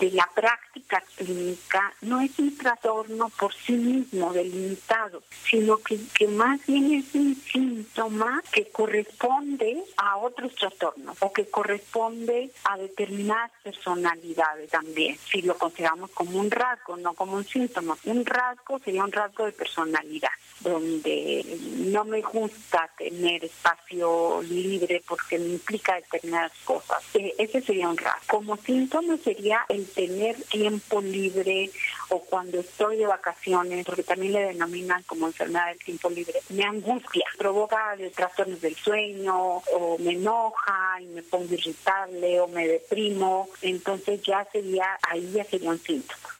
de la práctica clínica no es un trastorno por sí mismo delimitado, sino que más bien es un síntoma que corresponde a otros trastornos o que corresponde a determinadas personalidades también, si lo consideramos como un rasgo, no como un síntoma. Un rasgo sería un rasgo de personalidad, donde no me gusta tener espacio libre porque me implica determinadas cosas. Ese sería un rasgo. Como síntoma sería el tener tiempo libre o cuando estoy de vacaciones, porque también le denominan como enfermedad del tiempo libre, me angustia, provoca trastornos del sueño o me enoja y me pongo irritable o me deprimo, entonces ahí ya sería un síntoma.